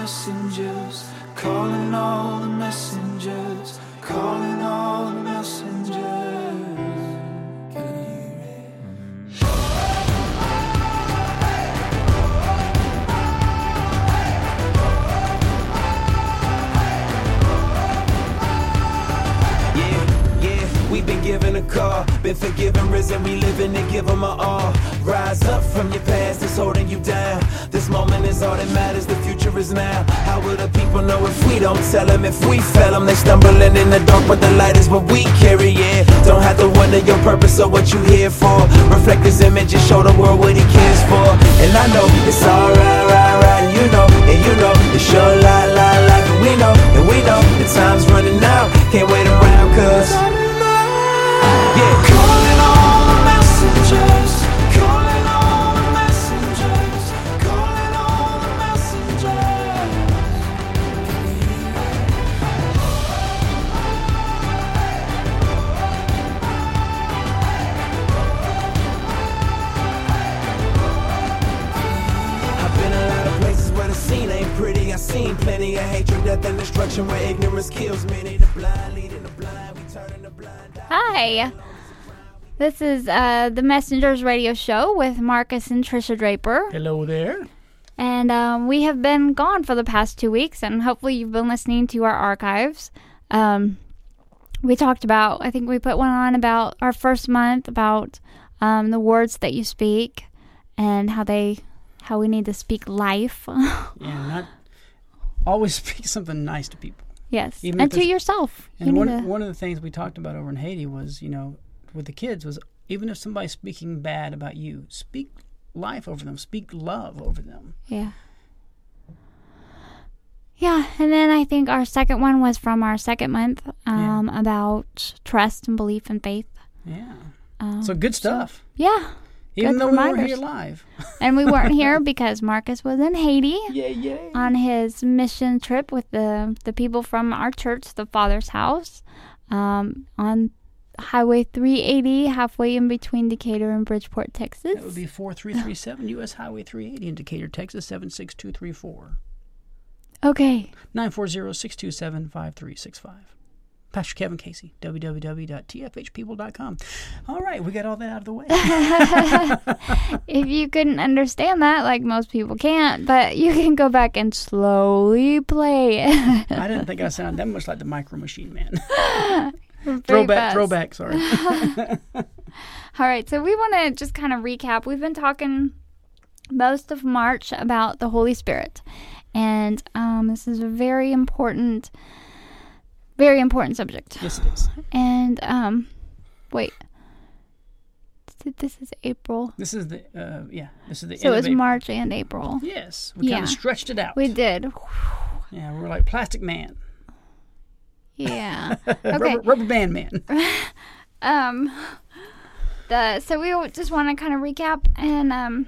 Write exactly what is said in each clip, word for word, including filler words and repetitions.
messengers, calling all the messengers, calling all the messengers. Can you hear it? Yeah, yeah, we've been given a call, been forgiven, risen, we living to give them our all. Rise up from your past that's holding you down. This moment is all that matters, the future is now. How will the people know if we don't tell them? If we fail them, they stumbling in the dark, but the light is what we carry, yeah. Don't have to wonder your purpose or what you here for. Reflect his image and show the world what he cares for. And I know it's alright, right, right, and you know, and you know, it's your lie, lie, lie, and we know, and we know, the time's running out, can't wait around, cause yeah, calling all the messengers, calling all the messengers, calling all the messengers. I've been a lot of places where the scene ain't pretty. I've seen plenty of hatred, death, and destruction where ignorance kills many. The blind leading the blind, we turning the blind. Hi, this is uh, the Messengers Radio Show with Marcus and Trisha Draper. Hello there. And um, we have been gone for the past two weeks, and hopefully you've been listening to our archives. Um, we talked about, I think we put one on about our first month, about um, the words that you speak, and how they, how we need to speak life. Yeah, not always speak something nice to people. Yes, Even and if to it's- yourself. You And need one to- one of the things we talked about over in Haiti was, you know, with the kids was even if somebody's speaking bad about you, speak life over them, speak love over them. Yeah. Yeah, and then I think our second one was from our second month um, about trust and belief and faith. Yeah. Um, So good stuff. Yeah. even good though we weren't reminders. here live. And we weren't here because Marcus was in Haiti Yeah, yeah. on his mission trip with the, the people from our church, the Father's House, um, on Highway three eighty, halfway in between Decatur and Bridgeport, Texas. That would be four three three seven U S Highway three eighty in Decatur, Texas, seven six two three four. Okay. nine four zero, six two seven, five three six five. Pastor Kevin Casey, w w w dot t f h people dot com. All right, we got all that out of the way. If you couldn't understand that, like most people can't, but you can go back and slowly play it. I didn't think I sounded that much like the Micro Machine Man. Very throwback, fast. throwback, sorry. All right, so we want to just kind of recap. We've been talking most of March about the Holy Spirit, and um, this is a very important, very important subject. Yes, it is. And um, wait, this is April. This is the, uh, yeah, this is the So end it's of April. March and April. Yes, we Yeah. kind of stretched it out. We did. Yeah, we're like Plastic Man. Yeah. Okay. rubber, rubber Band Man. Um, the so we just want to kind of recap and um,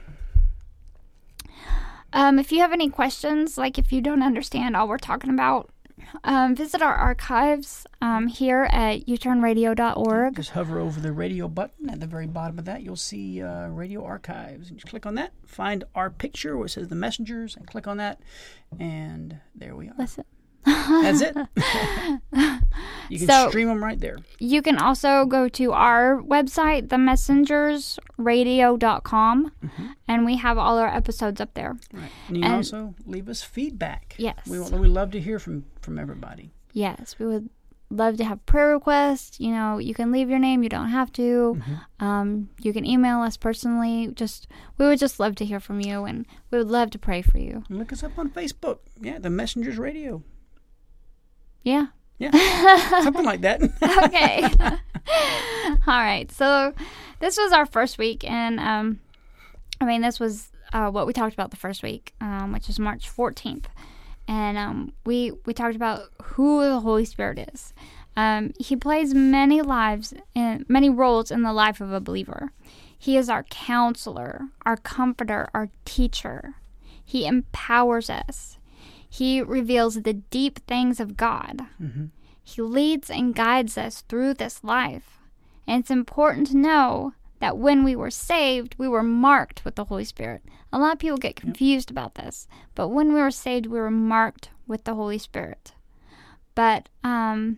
um, if you have any questions, like if you don't understand all we're talking about, um, visit our archives um, here at u turn radio dot org. Just hover over the radio button at the very bottom of that. You'll see uh, Radio Archives. And just click on that. Find our picture where it says The Messengers, and click on that. And there we are. Listen. That's it. You can So- stream them right there. You can also go to our website, the messengers radio dot com, Mm-hmm. and we have all our episodes up there. Right. And you can And- also leave us feedback. Yes. We, we love to hear from, from everybody. Yes, we would love to have prayer requests. You know, you can leave your name. You don't have to. Mm-hmm. Um, you can email us personally. Just we would just love to hear from you, and we would love to pray for you. And look us up on Facebook. Yeah, The Messengers Radio. Yeah. Yeah, something like that. Okay. All right. So this was our first week, and um, I mean, this was uh, what we talked about the first week, um, which is March fourteenth. And um, we we talked about who the Holy Spirit is. Um, he plays many lives, in, many roles in the life of a believer. He is our counselor, our comforter, our teacher. He empowers us. He reveals the deep things of God. Mm-hmm. He leads and guides us through this life. And it's important to know that when we were saved, we were marked with the Holy Spirit. A lot of people get confused yep. about this, but when we were saved, we were marked with the Holy Spirit. But, um,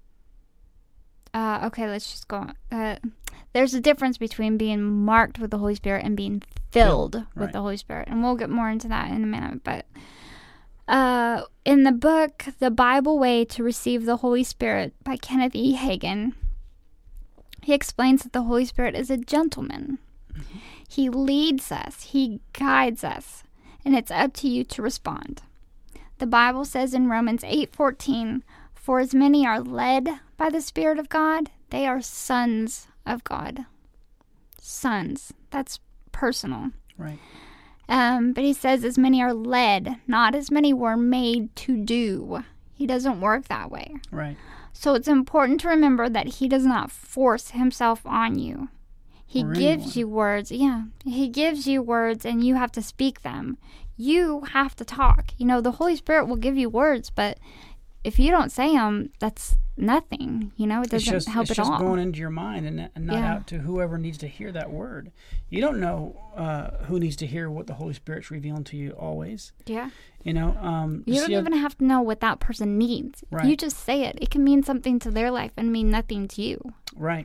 uh, okay, let's just go on. Uh, there's a difference between being marked with the Holy Spirit and being filled right. with the Holy Spirit. And we'll get more into that in a minute. But uh, in the book, The Bible Way to Receive the Holy Spirit by Kenneth E. Hagin, he explains that the Holy Spirit is a gentleman. Mm-hmm. He leads us. He guides us. And it's up to you to respond. The Bible says in Romans eight fourteen, "For as many are led by the Spirit of God, they are sons of God." Sons. That's personal. Right. Um, but he says as many are led, not as many were made to do. He doesn't work that way. Right. So it's important to remember that he does not force himself on you. He Or gives anyone. you words. Yeah. He gives you words and you have to speak them. You have to talk. You know, the Holy Spirit will give you words, but if you don't say them, that's nothing. You know, it doesn't it's just, help it's at just all. going into your mind and, and not Yeah. out to whoever needs to hear that word. You don't know uh, who needs to hear what the Holy Spirit's revealing to you always. Yeah. You know, um, You don't see, even have to know what that person needs. Right. You just say it. It can mean something to their life and mean nothing to you. Right.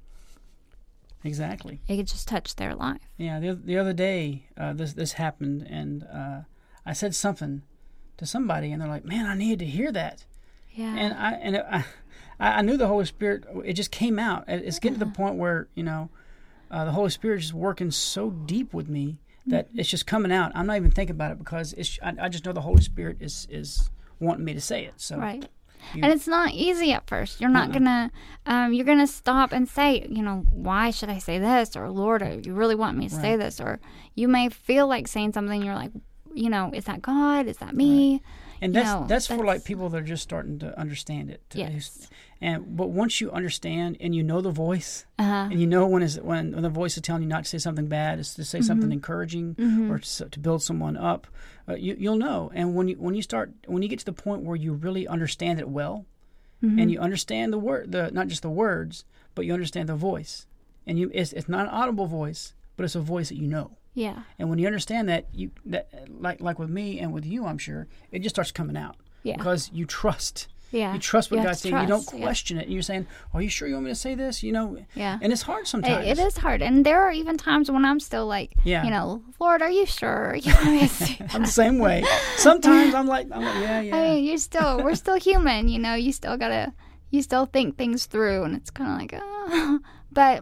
Exactly. It could just touch their life. Yeah. The the other day, uh, this this happened, and uh, I said something to somebody, and they're like, "Man, I needed to hear that." Yeah. And I and it, I, I knew the Holy Spirit. It just came out. It's getting to the point where you know, uh, the Holy Spirit is working so deep with me that mm-hmm. it's just coming out. I'm not even thinking about it because it's. I, I just know the Holy Spirit is is wanting me to say it. So right. you, And it's not easy at first. You're not Uh-uh. gonna. Um, you're gonna stop and say, you know, why should I say this? Or Lord, you really want me to say Right. this? Or you may feel like saying something. You're like, you know, is that God? Is that me? And You that's know, that's for that's- like people that are just starting to understand it. to- Yes. And but once you understand and you know the voice, Uh-huh. and you know when is when when the voice is telling you not to say something bad, is to say something encouraging Mhm. or to, to build someone up, uh, you you'll know. And when you when you start when you get to the point where you really understand it well, Mhm. and you understand the word, the not just the words, but you understand the voice, and you it's it's not an audible voice, but it's a voice that you know. Yeah. And when you understand that, you that like like with me and with you, I'm sure it just starts coming out Yeah. because you trust. Yeah. You trust what You have God's to saying. You don't trust, yeah. question it. And you're saying, "Are you sure you want me to say this?" You know. Yeah. And it's hard sometimes. It, it is hard, and there are even times when I'm still like, Yeah. you know, Lord, are you sure? You want me to say that? I'm the same way. Sometimes I'm like, I'm like, yeah, yeah. I mean, you're still, we're still human, you know. You still gotta, you still think things through, and it's kind of like, oh. But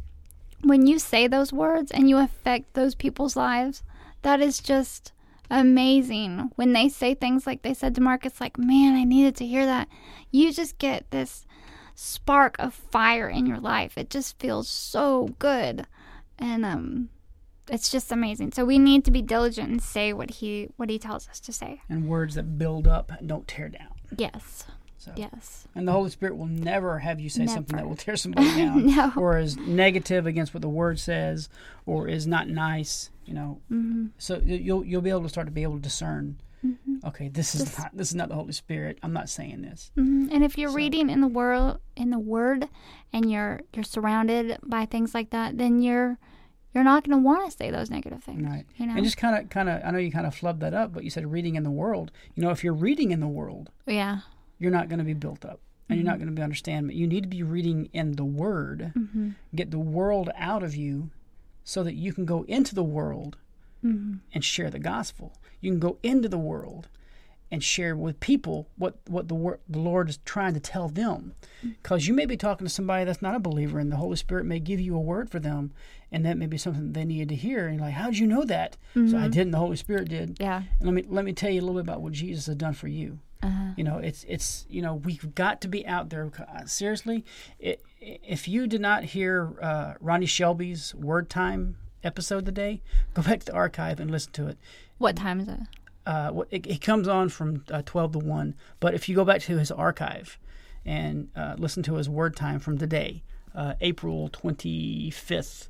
when you say those words and you affect those people's lives, that is just amazing. When they say things like they said to Marcus, like, man, I needed to hear that. You just get this spark of fire in your life. It just feels so good, and um, it's just amazing. So we need to be diligent and say what he what he tells us to say. And words that build up and don't tear down. Yes. So. Yes. And the Holy Spirit will never have you say something Never. that will tear somebody down, No. or is negative against what the Word says, or is not nice. You know, Mm-hmm. so you- you'll you'll be able to start to be able to discern. Mm-hmm. Okay, this is This- not this is not the Holy Spirit. I'm not saying this. Mm-hmm. And if you're So- reading in the world in the Word, and you're you're surrounded by things like that, then you're you're not going to want to say those negative things. Right. You know. And just kind of kind of I know you kind of flubbed that up, but you said reading in the world. You know, if you're reading in the world, yeah. you're not going to be built up. And you're not going to be understand, but you need to be reading in the Word, Mm-hmm. get the world out of you, so that you can go into the world Mm-hmm. and share the gospel. You can go into the world and share with people what what the wor- the Lord is trying to tell them, because you may be talking to somebody that's not a believer, and the Holy Spirit may give you a word for them, and that may be something they needed to hear. And you're like, "How'd you know that?" So I did, and the Holy Spirit did. Yeah. And let me let me tell you a little bit about what Jesus has done for you. Uh-huh. You know, it's it's you know we've got to be out there. Seriously, it, if you did not hear uh, Ronnie Shelby's Word Time episode today, go back to the archive and listen to it. What time is it? Uh, what- it, it comes on from uh, twelve to one. But if you go back to his archive and uh, listen to his Word Time from today, uh, April twenty-fifth,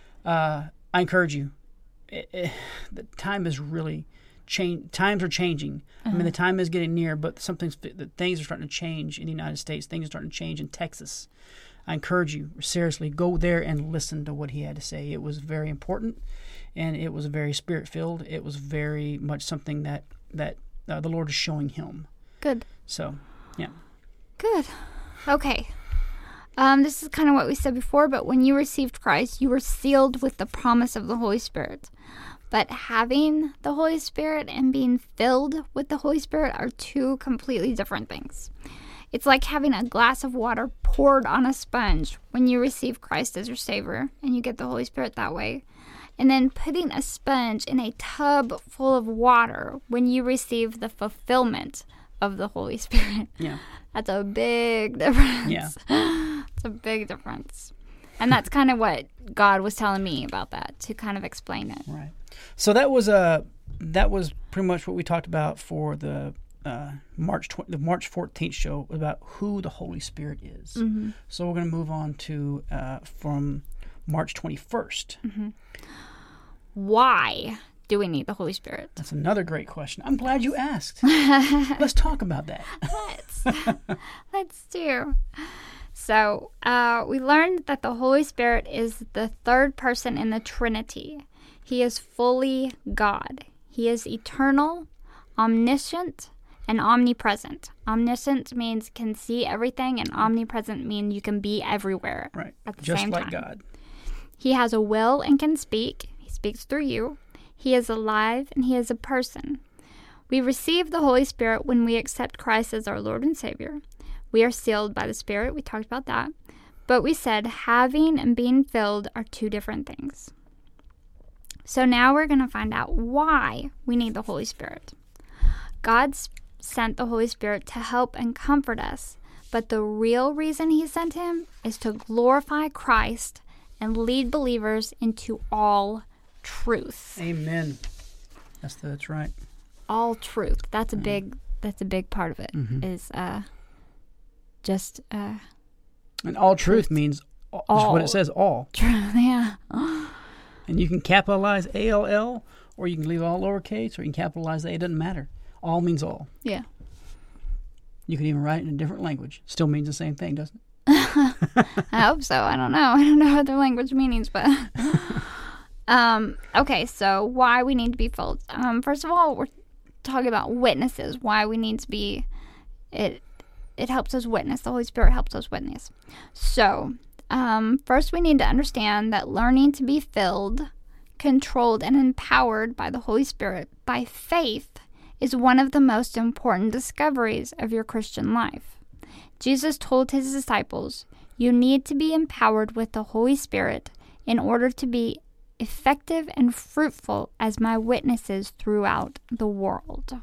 uh, I encourage you. It, it, the time is really change. Times are changing. I mean, the time is getting near, but something's the things are starting to change in the United States. Things are starting to change in Texas. I encourage you, seriously, go there and listen to what he had to say. It was very important, and it was very spirit-filled. It was very much something that, that uh, the Lord is showing him. Good. So, yeah. Good. Okay. Um, this is kind of what we said before, but when you received Christ, you were sealed with the promise of the Holy Spirit. But having the Holy Spirit and being filled with the Holy Spirit are two completely different things. It's like having a glass of water poured on a sponge when you receive Christ as your Savior, and you get the Holy Spirit that way. And then putting a sponge in a tub full of water when you receive the fulfillment of the Holy Spirit. Yeah. That's a big difference. Yeah. It's a big difference. And that's kind of what God was telling me about that, to kind of explain it. Right. So that was a that was pretty much what we talked about for the uh, March tw- the March fourteenth show, about who the Holy Spirit is. Mm-hmm. So we're going to move on to uh, from March twenty-first. Mm-hmm. Why do we need the Holy Spirit? That's another great question. I'm glad you asked. Let's talk about that. Let's. Let's do. So uh, we learned that the Holy Spirit is the third person in the Trinity. He is fully God. He is eternal, omniscient, and omnipresent. Omniscient means can see everything, and omnipresent means you can be everywhere Right. at the Just same like time. God. He has a will and can speak. He speaks through you. He is alive, and he is a person. We receive the Holy Spirit when we accept Christ as our Lord and Savior. We are sealed by the Spirit. We talked about that. But we said having and being filled are two different things. So now we're going to find out why we need the Holy Spirit. God sent the Holy Spirit to help and comfort us, but the real reason he sent him is to glorify Christ and lead believers into all truth. Amen. That's that's right. All truth. That's a big that's a big part of it. Mm-hmm. Is uh just uh And all truth means all, just what All. it says, all. truth. Yeah. And you can capitalize A L L, or you can leave all lowercase, or you can capitalize the A. It doesn't matter. All means all. Yeah. You can even write it in a different language. Still means the same thing, doesn't it? I hope so. I don't know. I don't know other language meanings, but um okay, so why we need to be filled. Um first of all, we're talking about witnesses, why we need to be it it helps us witness. The Holy Spirit helps us witness. So, um first we need to understand that learning to be filled, controlled, and empowered by the Holy Spirit by faith is one of the most important discoveries of your Christian life. Jesus told his disciples, "You need to be empowered with the Holy Spirit in order to be effective and fruitful as my witnesses throughout the world."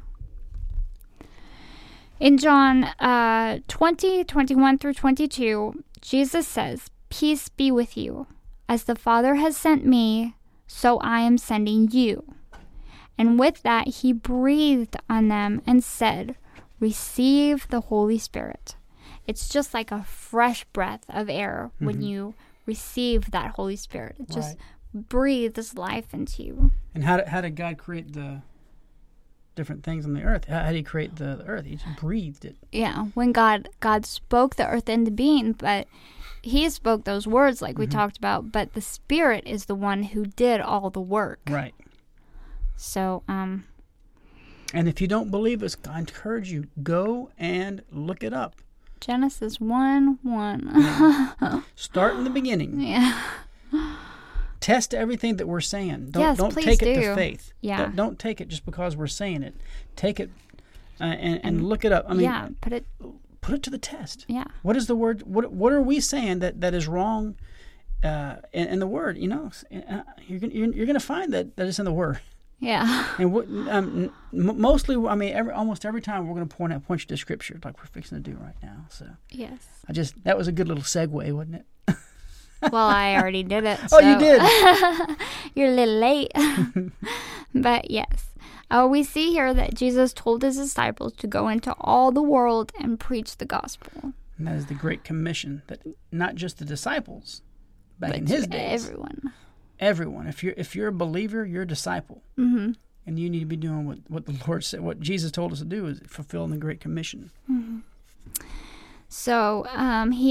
In John uh, twenty, twenty-one through twenty-two, Jesus says, "Peace be with you. As the Father has sent me, so I am sending you." And with that, he breathed on them and said, "Receive the Holy Spirit." It's just like a fresh breath of air mm-hmm. when you receive that Holy Spirit. It just right. breathes life into you. And how did, how did God create the different things on the earth? How, how did he create the, the earth? He just breathed it. Yeah, when God God spoke the earth into being, but he spoke those words like we mm-hmm. talked about, but the Spirit is the one who did all the work. Right. So, um... and if you don't believe us, I encourage you, go and look it up. Genesis one one. Yeah. Start in the beginning. Yeah. Test everything that we're saying. Don't, yes, don't please take do. it to faith. Yeah. Don't, don't take it just because we're saying it. Take it uh, and, and, and look it up. I mean, yeah, put it put it to the test. Yeah. What is the word? What What are we saying that, that is wrong uh, in, in the word? You know, you're gonna, you're, you're going to find that, that it's in the word. Yeah. And what, um, m- mostly, I mean, every, almost every time we're going to point out, point you to Scripture, like we're fixing to do right now. So yes, I just that was a good little segue, wasn't it? Well, I already did it. Oh, so. you did. You're a little late, but yes, uh, we see here that Jesus told his disciples to go into all the world and preach the gospel. And that is the Great Commission. That not just the disciples back but in his days, everyone. Everyone. If you're if you're a believer, you're a disciple, mm-hmm. and you need to be doing what, what the Lord said, what Jesus told us to do, is fulfilling the Great Commission. Mm-hmm. So um, he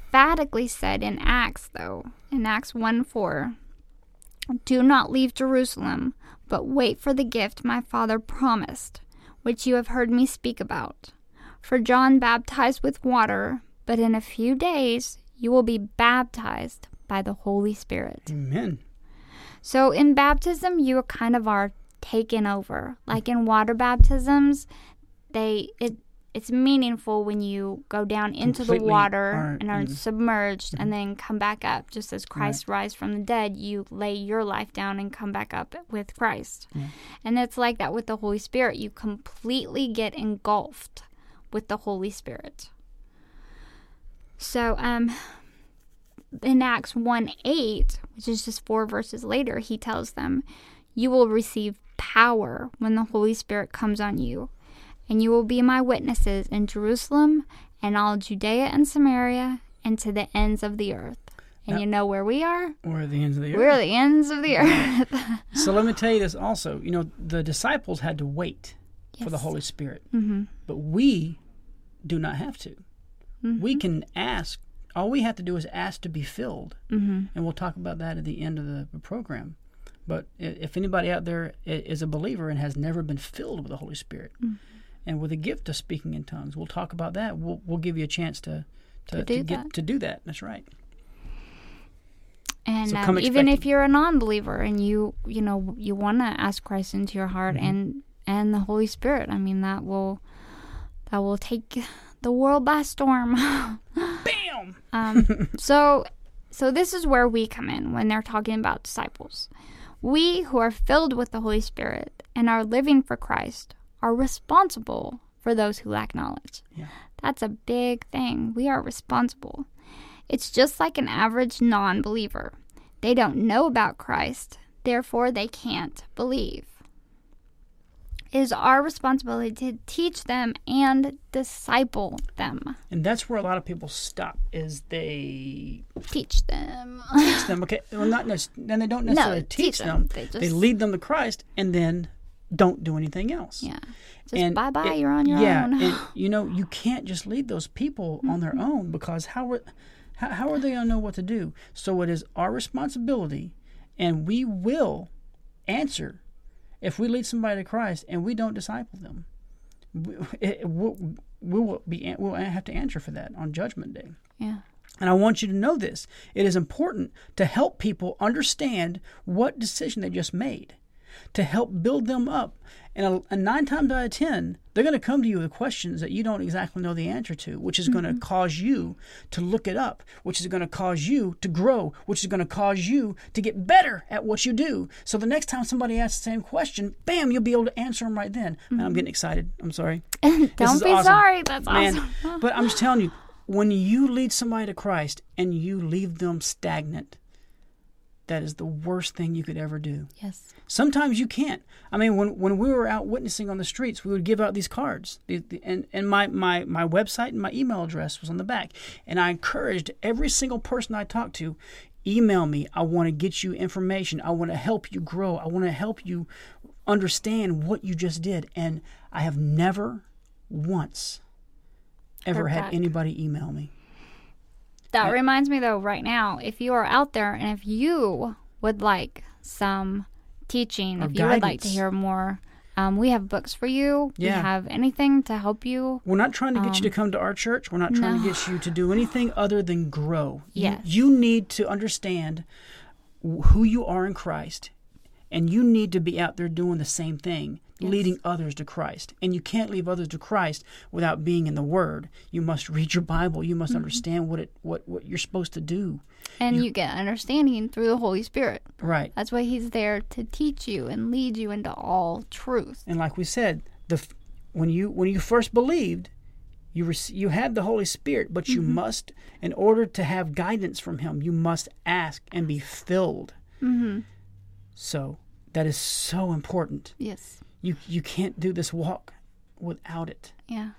emphatically said in Acts, though, in Acts one four, "Do not leave Jerusalem, but wait for the gift my Father promised, which you have heard me speak about. For John baptized with water, but in a few days you will be baptized by the Holy Spirit." Amen. So in baptism, you kind of are taken over. Like in water baptisms, they it it's meaningful when you go down into the Completely water are and are in- submerged Mhm. and then come back up. Just as Christ rise from the dead, you lay your life down and come back up with Christ. Yeah. And it's like that with the Holy Spirit. You completely get engulfed with the Holy Spirit. So, um, in Acts one eight, which is just four verses later, he tells them, "You will receive power when the Holy Spirit comes on you, and you will be my witnesses in Jerusalem and all Judea and Samaria and to the ends of the earth." And Now- you know where we are? We're at the ends of the earth. We're the ends of the earth. So let me tell you this also. You know, the disciples had to wait for the Yes. Holy Spirit, Mm-hmm. but we do not have to. Mm-hmm. We can ask. All we have to do is ask to be filled, Mm-hmm. and we'll talk about that at the end of the program. But i- if anybody out there i- is a believer and has never been filled with the Holy Spirit Mm-hmm. and with a gift of speaking in tongues, we'll talk about that. We'll we'll give you a chance to to, To do get that. to do that. That's right. And So um, come even expecting. if you're a non-believer and you you know you want to ask Christ into your heart Mm-hmm. and and the Holy Spirit, I mean that will that will take the world by storm. Bam! um, so so this is where we come in when they're talking about disciples. We who are filled with the Holy Spirit and are living for Christ are responsible for those who lack knowledge. Yeah. That's a big thing. We are responsible. It's just like an average non-believer. They don't know about Christ, therefore they can't believe. It is our responsibility to teach them and disciple them. And that's where a lot of people stop. Is they Teach them. teach them. Okay, well, not nec- then they don't necessarily No, teach, teach them. them. They They, just- lead them to Christ, and then don't do anything else. Yeah. Just And bye-bye, it- you're on your yeah, own. and you know you can't just lead those people on their own, because how are how, how are they going to know what to do? So it is our responsibility, and we will answer if we lead somebody to Christ and we don't disciple them. We, it, we'll, we will be we'll have to answer for that on Judgment Day. Yeah. And I want you to know this. It is important to help people understand what decision they just made, to help build them up. And, a, and nine times out of ten, they're going to come to you with questions that you don't exactly know the answer to, which is going to cause you to look it up, which is going to cause you to grow, which is going to cause you to get better at what you do. So the next time somebody asks the same question, bam, you'll be able to answer them right then. Man, I'm getting excited. I'm sorry. This Don't is be awesome. sorry. That's Man, awesome. but I'm just telling you, when you lead somebody to Christ and you leave them stagnant, that is the worst thing you could ever do. Yes. Sometimes you can't. I mean, when when we were out witnessing on the streets, we would give out these cards. The, the, and and my, my, my website and my email address was on the back. And I encouraged every single person I talked to, email me. I want to get you information. I want to help you grow. I want to help you understand what you just did. And I have never once ever Heard had back. anybody email me. That reminds me, though, right now, if you are out there and if you would like some teaching, Or if you would like to guidance. hear more, um, we have books for you. Yeah. We have anything to help you. We're not trying to get you to come to our church. We're not trying Um, no. to get you to do anything other than grow. You- Yes. You, need to understand wh- who you are in Christ, and you need to be out there doing the same thing, Yes. leading others to Christ. And you can't lead others to Christ without being in the Word. You must read your Bible. You must Mm-hmm. understand what it what, what you're supposed to do. And You- you get understanding through the Holy Spirit. Right. That's why He's there to teach you and lead you into all truth. And like we said, the f- when you when you first believed, you rec- you had the Holy Spirit, but you must, in order to have guidance from Him, you must ask and be filled. Mm-hmm. So that is so important. Yes. You you can't do this walk without it. Yeah.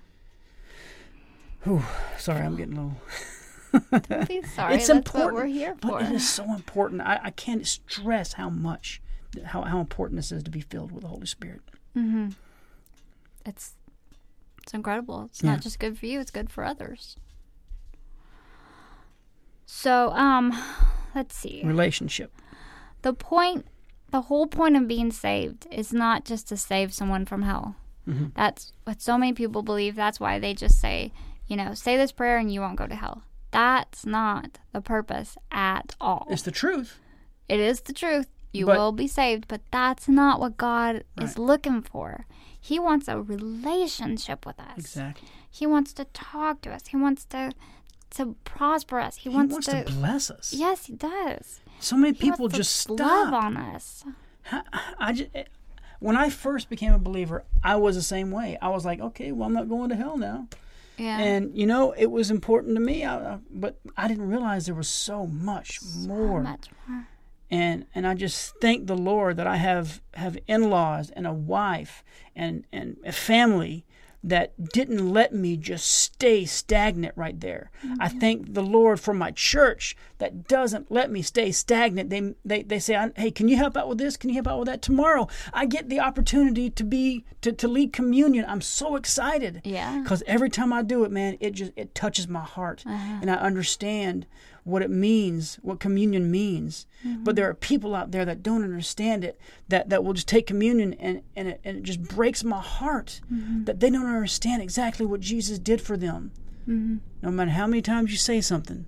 Whew, sorry, I'm getting a little. Don't be sorry. It's That's important. what we're here But for. it is so important. I, I can't stress how much, how how important this is to be filled with the Holy Spirit. Mm-hmm. It's it's incredible. It's Yeah. not just good for you; it's good for others. So, um, let's see. Relationship. The point, the whole point of being saved is not just to save someone from hell. Mm-hmm. That's what so many people believe. That's why they just say, you know, say this prayer and you won't go to hell. That's not the purpose at all. It's the truth. It is the truth. You But- will be saved, but that's not what God is Right. looking for. He wants a relationship with us. Exactly. He wants to talk to us. He wants to to prosper us. He, He wants, wants to, to bless us. Yes, he does. So many He people wants to just love stop. on us. I just, when I first became a believer, I was the same way. I was like, okay, well, I'm not going to hell now. Yeah. And, you know, it was important to me, I, I- but I didn't realize there was so much more. So much more. And and I just thank the Lord that I have, have in-laws and a wife and, and a family that didn't let me just stay stagnant right there. Mm-hmm. I thank the Lord for my church that doesn't let me stay stagnant. They they, they say, hey, can you help out with this? Can you help out with that? Tomorrow, I get the opportunity to be to, to lead communion. I'm so excited. Yeah. Because every time I do it, man, it just it touches my heart. Uh-huh. And I understand what it means, what communion means. Mm-hmm. But there are people out there that don't understand it, that, that will just take communion and, and, it, and it just breaks my heart mm-hmm. that they don't understand exactly what Jesus did for them. Mm-hmm. No matter how many times you say something,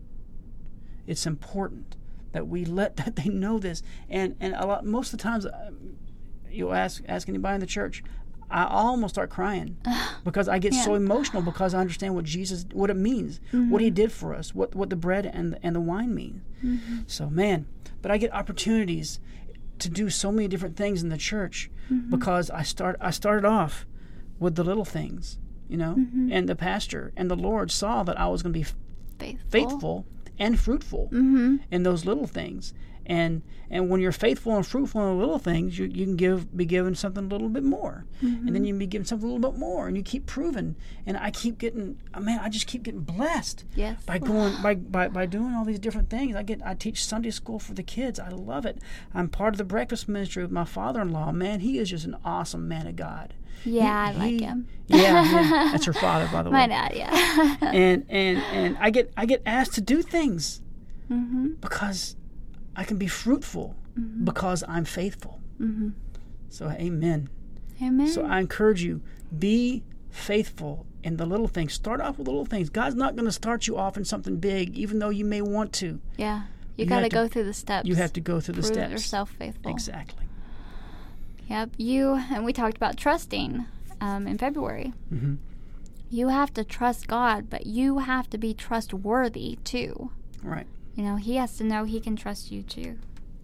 it's important that we let that they know this. And and a lot, most of the times, uh, you'll ask ask anybody in the church, I almost start crying because I get yeah. so emotional because I understand what Jesus, what it means, mm-hmm. what He did for us, what what the bread and the, and the wine mean. Mm-hmm. So man, but I get opportunities to do so many different things in the church mm-hmm. because I start I started off with the little things, you know, mm-hmm. and the pastor and the Lord saw that I was going to be faithful, faithful and fruitful mm-hmm. in those little things. And and when you're faithful and fruitful in the little things, you, you can give be given something a little bit more. Mm-hmm. And then you can be given something a little bit more. And you keep proving. And I keep getting, man, I just keep getting blessed. Yes. By going, by, by, by doing all these different things. I get I teach Sunday school for the kids. I love it. I'm part of the breakfast ministry with my father-in-law. Man, he is just an awesome man of God. Yeah, he, I like he, him. Yeah, yeah, that's her father, by the way. My dad, yeah. and and and I get I get asked to do things mm-hmm. because I can be fruitful mm-hmm. because I'm faithful. Mm-hmm. So, amen. Amen. So I encourage you, be faithful in the little things. Start off with little things. God's not going to start you off in something big, even though you may want to. Yeah, you, You got to have to- go through the steps. You have to go through the Prove steps. yourself faithful. Exactly. Yep. You and we talked about trusting um, in February. Mm-hmm. You have to trust God, but you have to be trustworthy too. Right. You know, He has to know He can trust you too.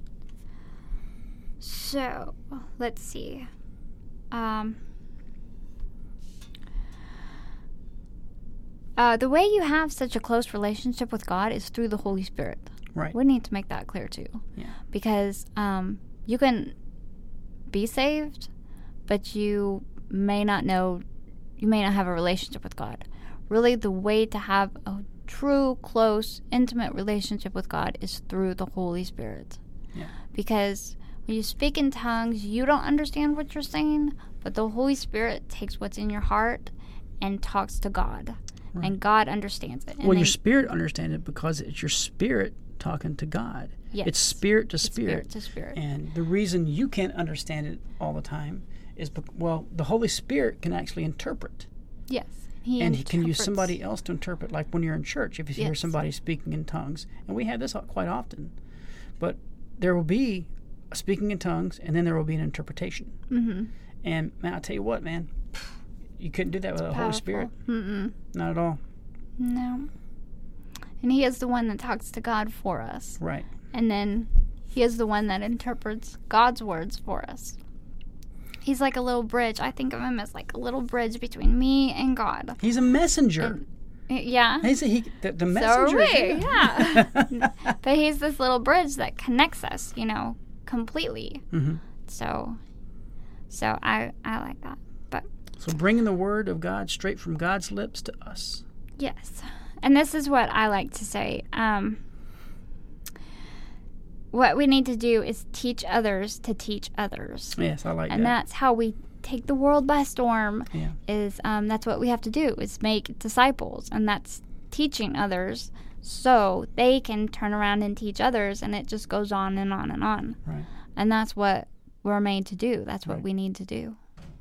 So, let's see. Um, uh, the way you have such a close relationship with God is through the Holy Spirit. Right. We need to make that clear too. Yeah. Because um, you can be saved, but you may not know, you may not have a relationship with God. Really, the way to have a true, close, intimate relationship with God is through the Holy Spirit. Yeah. Because when you speak in tongues, you don't understand what you're saying, but the Holy Spirit takes what's in your heart and talks to God. Right. And God understands it. And Well, then, your spirit understands it because it's your spirit talking to God. Yes. It's spirit to it's spirit. spirit to spirit. And the reason you can't understand it all the time is, bec- well, the Holy Spirit can actually interpret. Yes. He and he can use interprets. somebody else to interpret, like when you're in church, if you hear Yes. somebody speaking in tongues. And we have this quite often. But there will be a speaking in tongues, and then there will be an interpretation. Mm-hmm. And, man, I'll tell you what, man, you couldn't do that with the Holy Spirit. Mm-mm. Not at all. No. And He is the one that talks to God for us. Right. And then He is the one that interprets God's words for us. He's like a little bridge. I think of Him as like a little bridge between me and God. He's a messenger. And, yeah. He's a, he, the, the So messenger. are we, yeah. But He's this little bridge that connects us, you know, completely. Mm-hmm. So, so I, I like that. But So bringing the word of God straight from God's lips to us. yes. And this is what I like to say. Um, what we need to do is teach others to teach others. Yes, I like And that. that's how we take the world by storm. Yeah. Is um, that's what we have to do, is make disciples. And that's teaching others so they can turn around and teach others, and it just goes on and on and on. Right. And that's what we're made to do. That's what Right. we need to do.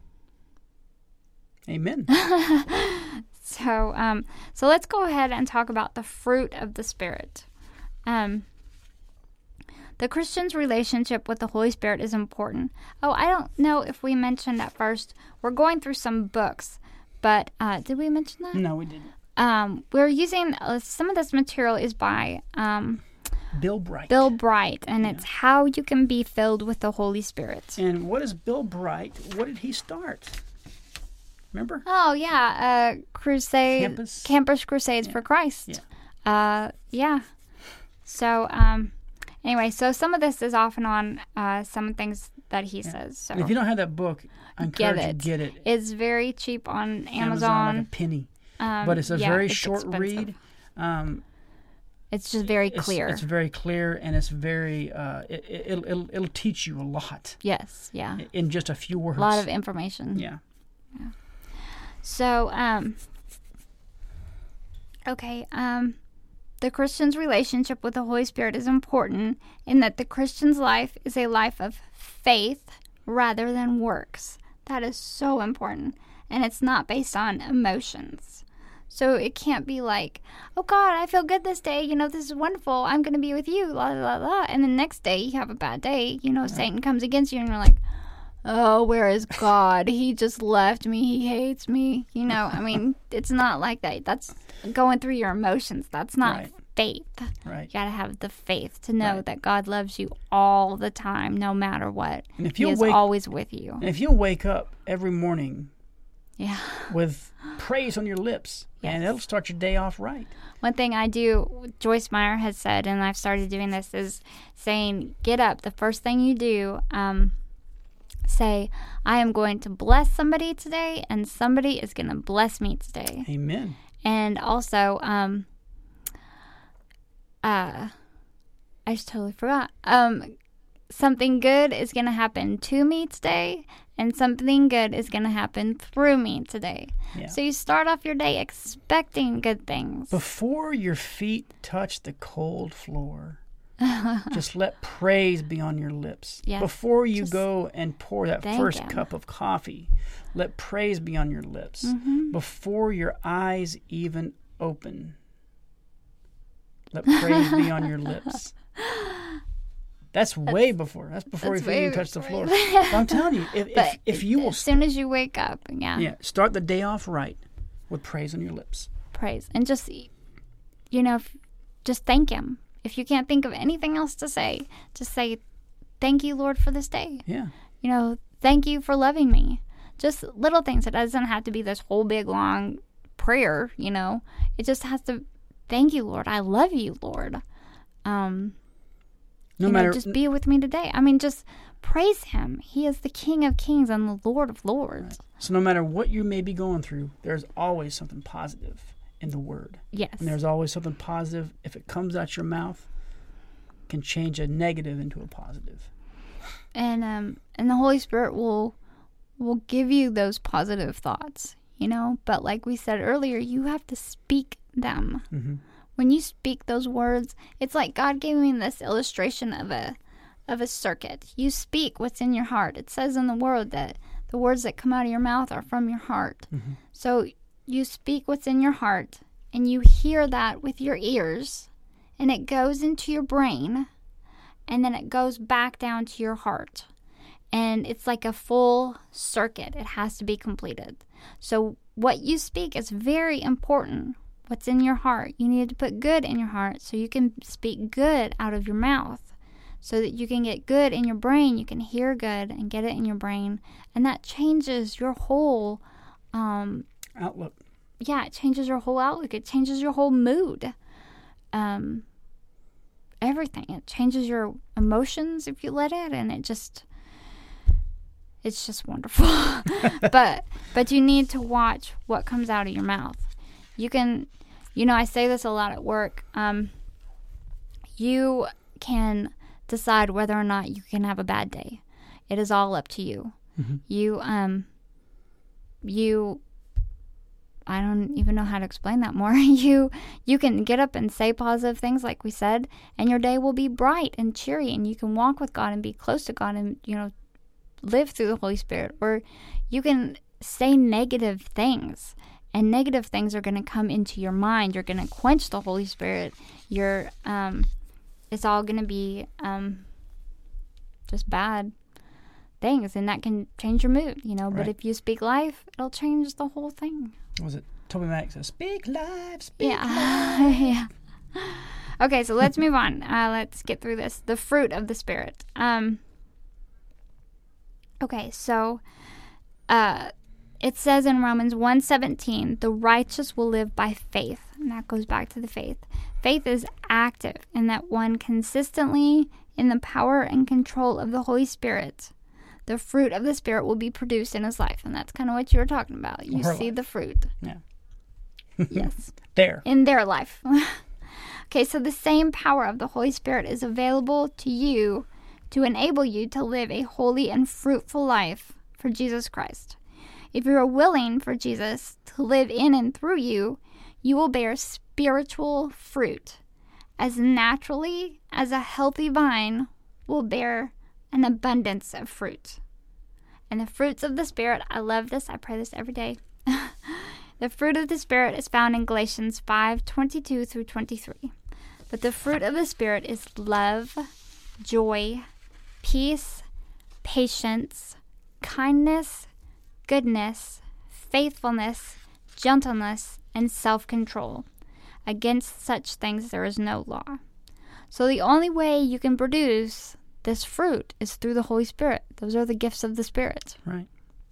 Amen. So, um, so let's go ahead and talk about the fruit of the Spirit. Um, the Christian's relationship with the Holy Spirit is important. Oh, I don't know if we mentioned at first. We're going through some books, but uh, did we mention that? No, we didn't. Um, we're using uh, some of this material is by um, Bill Bright. Bill Bright, and Yeah. it's how you can be filled with the Holy Spirit. And what is Bill Bright? What did he start? Remember? Oh yeah, uh, crusade, Campus? Campus Crusades for Christ. Yeah. Uh, yeah. So, um, anyway, so some of this is off and on. Uh, some things that he says. So And if you don't have that book, I get encourage you it. to get it. It's very cheap on Amazon, Amazon. like a penny. um, But it's a yeah, very it's short expensive. read. Um, It's just very it's, clear. It's very clear, and it's very. Uh, it, it, it'll, it'll it'll teach you a lot yes. Yeah. in just a few words. A lot of information. Yeah. So, um, okay, um, the Christian's relationship with the Holy Spirit is important in that the Christian's life is a life of faith rather than works. That is so important. And it's not based on emotions. So it can't be like, oh God, I feel good this day. You know, this is wonderful. I'm going to be with you. La, la, la, la. And the next day you have a bad day. You know, Satan comes against you and you're like, oh, where is God? He just left me. He hates me. You know, I mean, it's not like that. That's going through your emotions. That's not Right. faith. Right. You got to have the faith to know Right. that God loves you all the time, no matter what. And if He you is wake always with you. and if you wake up every morning Yeah. with praise on your lips, and it'll start your day off right. One thing I do, Joyce Meyer has said, and I've started doing this, is saying, get up. The first thing you do, um, say, I am going to bless somebody today, and somebody is going to bless me today. Amen. And also, um, uh, I just totally forgot. Um, something good is going to happen to me today, and something good is going to happen through me today. Yeah. So you start off your day expecting good things. Before your feet touch the cold floor, just let praise be on your lips. Yes. Before you Just go and pour that thank first Him. cup of coffee, let praise be on your lips. Mm-hmm. Before your eyes even open, let praise be on your lips. That's way before. That's before that's your feet even way touch the before floor. you- But I'm telling you, if, if, But if you will as soon as you wake up, yeah, yeah, start the day off right with praise on your lips. praise. And just, you know, f- just thank Him. If you can't think of anything else to say, just say, thank you, Lord, for this day. Yeah. You know, thank you for loving me. Just little things. It doesn't have to be this whole big, long prayer, you know. It just has to, thank you, Lord. I love you, Lord. Um, No you know, matter just be with me today. I mean, just praise Him. He is the King of Kings and the Lord of Lords. So no matter what you may be going through, there's always something positive in the Word. Yes. And there's always something positive. If it comes out your mouth, can change a negative into a positive. And um and the Holy Spirit will will give you those positive thoughts, you know. But like we said earlier, you have to speak them. Mm-hmm. When you speak those words, it's like God gave me this illustration of a of a circuit. You speak what's in your heart. It says in the Word that the words that come out of your mouth are from your heart. Mm-hmm. So you speak what's in your heart, and you hear that with your ears, and it goes into your brain, and then it goes back down to your heart. And it's like a full circuit. It has to be completed. So what you speak is very important. What's in your heart. You need to put good in your heart so you can speak good out of your mouth. So that you can get good in your brain. You can hear good and get it in your brain. And that changes your whole, um, Outlook. yeah, it changes your whole outlook. It changes your whole mood. Um, everything. It changes your emotions if you let it. And it just, it's just wonderful. but, but you need to watch what comes out of your mouth. You can, you know, I say this a lot at work. Um, you can decide whether or not you can have a bad day. It is all up to you. Mm-hmm. You, um, you, I don't even know how to explain that more. You you can get up and say positive things like we said, and your day will be bright and cheery, and you can walk with God and be close to God and, you know, live through the Holy Spirit. Or you can say negative things, and negative things are going to come into your mind. You're going to quench the Holy Spirit. You're, um, it's all going to be um, just bad things, and that can change your mood, you know. Right. But if you speak life, it'll change the whole thing. What was it? Toby Mac says, "Speak life, speak yeah. life." Yeah. Okay, so let's move on. Uh, let's get through this. The fruit of the Spirit. Um. Okay, so uh, it says in Romans one seventeen, the righteous will live by faith. And that goes back to the faith. Faith is active in that one consistently in the power and control of the Holy Spirit. The fruit of the Spirit will be produced in his life. And that's kind of what you were talking about. You Her see life. the fruit. Yeah. Yes. There. In their life. Okay, so the same power of the Holy Spirit is available to you to enable you to live a holy and fruitful life for Jesus Christ. If you are willing for Jesus to live in and through you, you will bear spiritual fruit as naturally as a healthy vine will bear an abundance of fruit. And the fruits of the Spirit, I love this, I pray this every day. The fruit of the Spirit is found in Galatians five twenty-two through twenty-three. But the fruit of the Spirit is love, joy, peace, patience, kindness, goodness, faithfulness, gentleness, and self-control. Against such things there is no law. So the only way you can produce this fruit is through the Holy Spirit. Those are the gifts of the Spirit. Right.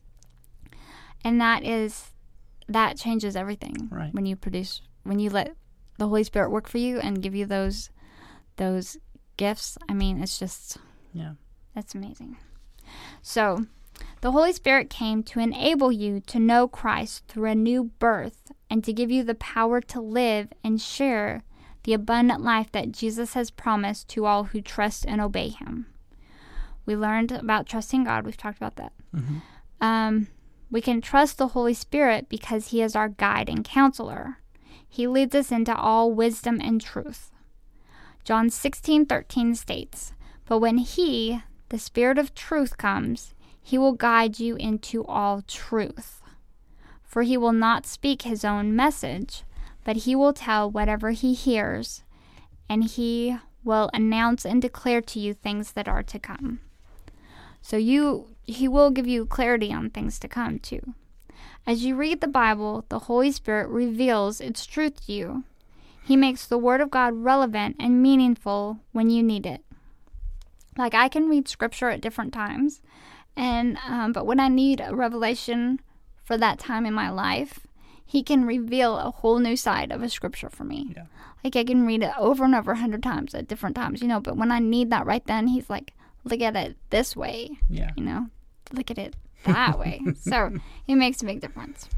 And that is, that changes everything. Right. When you produce, when you let the Holy Spirit work for you and give you those, those gifts. I mean, it's just, yeah, that's amazing. So, the Holy Spirit came to enable you to know Christ through a new birth and to give you the power to live and share the abundant life that Jesus has promised to all who trust and obey him. We learned about trusting God. We've talked about that. Mm-hmm. Um, we can trust the Holy Spirit because he is our guide and counselor. He leads us into all wisdom and truth. John sixteen thirteen states, "But when he, the Spirit of truth, comes, he will guide you into all truth. For he will not speak his own message, but he will tell whatever he hears, and he will announce and declare to you things that are to come." So you, he will give you clarity on things to come too. As you read the Bible, the Holy Spirit reveals its truth to you. He makes the Word of God relevant and meaningful when you need it. Like, I can read Scripture at different times, and um, but when I need a revelation for that time in my life, he can reveal a whole new side of a Scripture for me. Yeah. Like, I can read it over and over a hundred times at different times, you know, but when I need that right then, he's like, look at it this way, yeah. you know, look at it that way. So it makes a big difference.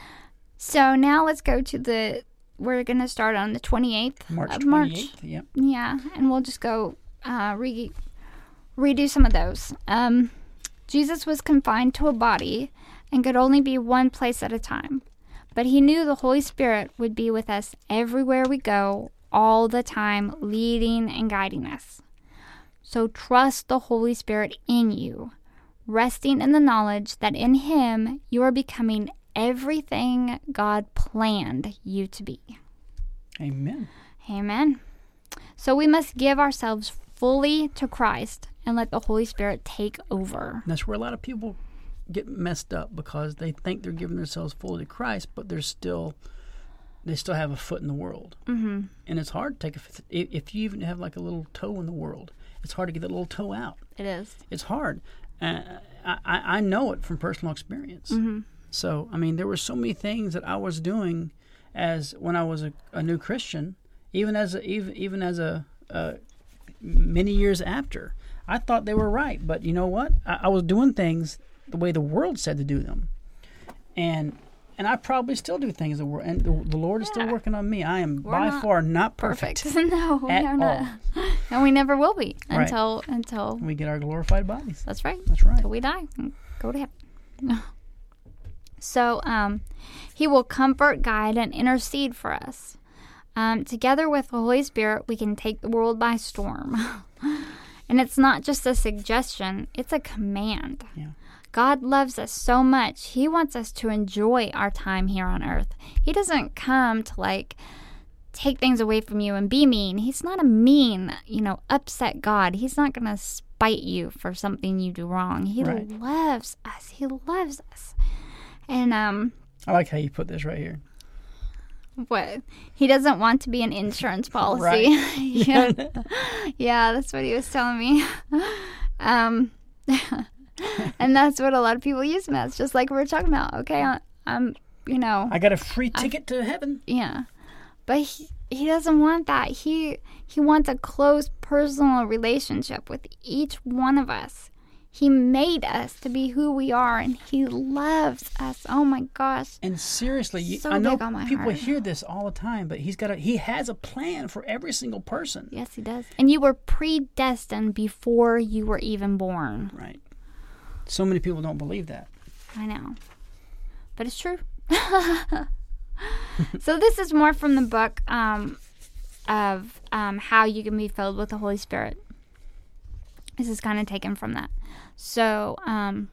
So now let's go to the, we're going to start on the twenty-eighth March of March. twenty-eighth, yep. Yeah, and we'll just go uh, re- redo some of those. Um, Jesus was confined to a body and could only be one place at a time. But he knew the Holy Spirit would be with us everywhere we go, all the time, leading and guiding us. So trust the Holy Spirit in you, resting in the knowledge that in him you are becoming everything God planned you to be. Amen. Amen. So we must give ourselves fully to Christ and let the Holy Spirit take over. That's where a lot of people get messed up, because they think they're giving themselves fully to Christ, but they're still, they still have a foot in the world. Mm-hmm. And it's hard to take a, if you even have like a little toe in the world, it's hard to get that little toe out. It is. It's hard. Uh, I, I know it from personal experience. Mm-hmm. So, I mean, there were so many things that I was doing as when I was a, a new Christian, even as a, even even as a uh, many years after. I thought they were right, but you know what? I, I was doing things the way the world said to do them, and and I probably still do things the world. And the, the Lord is Yeah. still working on me. I am We're by not far not perfect. Perfect. No, we at are not. all. And we never will be Right. until until We get our glorified bodies. that's right. That's right. Until we die and go to heaven. So um, he will comfort, guide, and intercede for us. Um, together with the Holy Spirit, we can take the world by storm. And it's not just a suggestion, it's a command. Yeah. God loves us so much. He wants us to enjoy our time here on earth. He doesn't come to, like, take things away from you and be mean. He's not a mean, you know, upset God. He's not going to spite you for something you do wrong. He Right. loves us. He loves us. And, um... I like how you put this right here. What? He doesn't want to be an insurance policy. Right. yeah. yeah, that's what he was telling me. um, and that's what a lot of people use him as, just like we were talking about. Okay, I, I'm, you know. I got a free ticket I, to heaven. Yeah. But he, he doesn't want that. He, he wants a close personal relationship with each one of us. He made us to be who we are, and he loves us. Oh my gosh! And seriously, you, so I know big on my people heart. hear this all the time, but he's got a he has a plan for every single person. Yes, he does. And you were predestined before you were even born. Right. So many people don't believe that. I know, but it's true. So this is more from the book um, of um, how you can be filled with the Holy Spirit. This is kind of taken from that. So, um,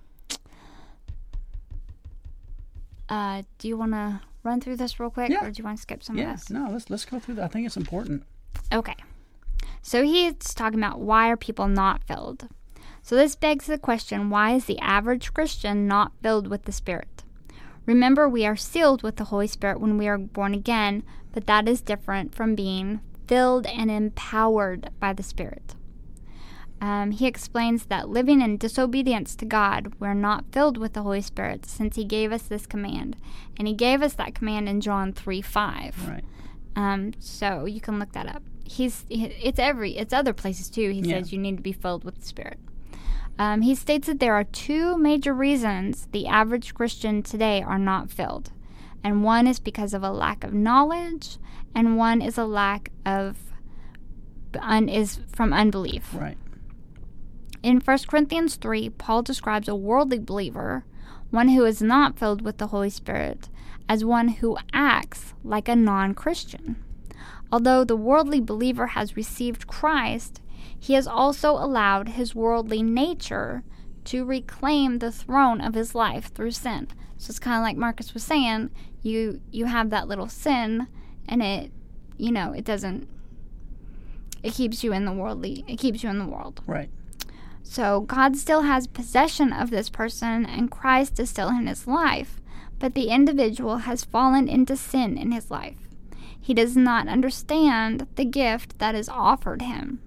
uh, do you want to run through this real quick, yeah. or do you want to skip some yeah, of this? no, let's let's go through that. I think it's important. Okay. So he's talking about why are people not filled. So this begs the question, why is the average Christian not filled with the Spirit? Remember, we are sealed with the Holy Spirit when we are born again, but that is different from being filled and empowered by the Spirit. Um, he explains that living in disobedience to God, we're not filled with the Holy Spirit since he gave us this command. And he gave us that command in John three five. Right. Um, so you can look that up. He's It's every, it's other places too. He yeah. says you need to be filled with the Spirit. Um, he states that there are two major reasons the average Christian today are not filled. And one is because of a lack of knowledge, and one is a lack of, un, is from unbelief. Right. In First Corinthians three, Paul describes a worldly believer, one who is not filled with the Holy Spirit, as one who acts like a non-Christian. Although the worldly believer has received Christ, he has also allowed his worldly nature to reclaim the throne of his life through sin. So it's kind of like Marcus was saying, you you have that little sin, and it, you know, it doesn't, it keeps you in the worldly, it keeps you in the world. Right. So God still has possession of this person, and Christ is still in his life, but the individual has fallen into sin in his life. He does not understand the gift that is offered him.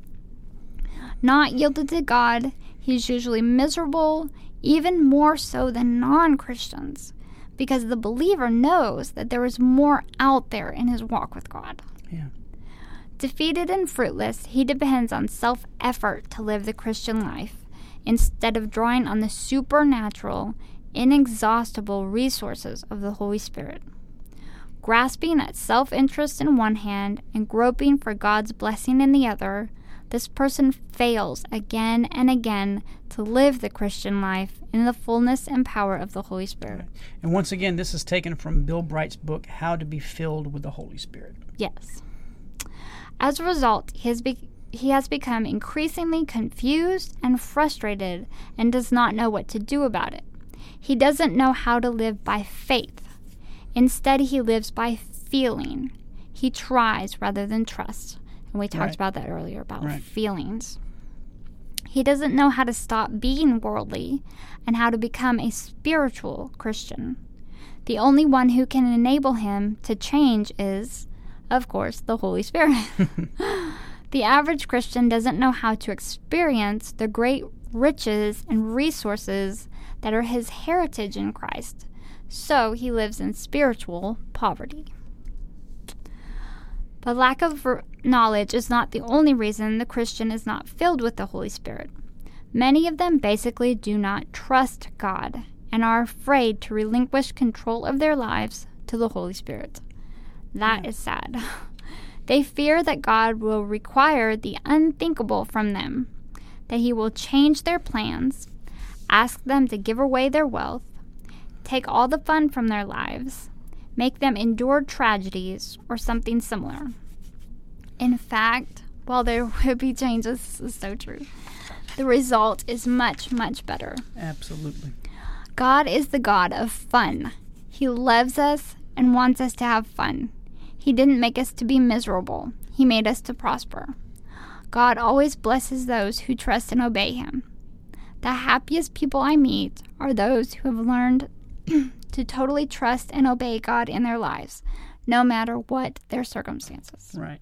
Not yielded to God, he is usually miserable, even more so than non-Christians, because the believer knows that there is more out there in his walk with God. Yeah. Defeated and fruitless, he depends on self-effort to live the Christian life, instead of drawing on the supernatural, inexhaustible resources of the Holy Spirit. Grasping at self-interest in one hand and groping for God's blessing in the other, this person fails again and again to live the Christian life in the fullness and power of the Holy Spirit. Right. And once again, this is taken from Bill Bright's book, How to Be Filled with the Holy Spirit. Yes. As a result, he has, be- he has become increasingly confused and frustrated and does not know what to do about it. He doesn't know how to live by faith. Instead, he lives by feeling. He tries rather than trusts. And we talked Right. about that earlier, about Right. feelings. He doesn't know how to stop being worldly and how to become a spiritual Christian. The only one who can enable him to change is, of course, the Holy Spirit. The average Christian doesn't know how to experience the great riches and resources that are his heritage in Christ. So he lives in spiritual poverty. But lack of knowledge is not the only reason the Christian is not filled with the Holy Spirit. Many of them basically do not trust God and are afraid to relinquish control of their lives to the Holy Spirit. That is sad. They fear that God will require the unthinkable from them, that he will change their plans, ask them to give away their wealth, take all the fun from their lives, make them endure tragedies or something similar. In fact, while there would be changes, this is so true, the result is much, much better. Absolutely. God is the God of fun. He loves us and wants us to have fun. He didn't make us to be miserable. He made us to prosper. God always blesses those who trust and obey Him. The happiest people I meet are those who have learned to totally trust and obey God in their lives, no matter what their circumstances. Right.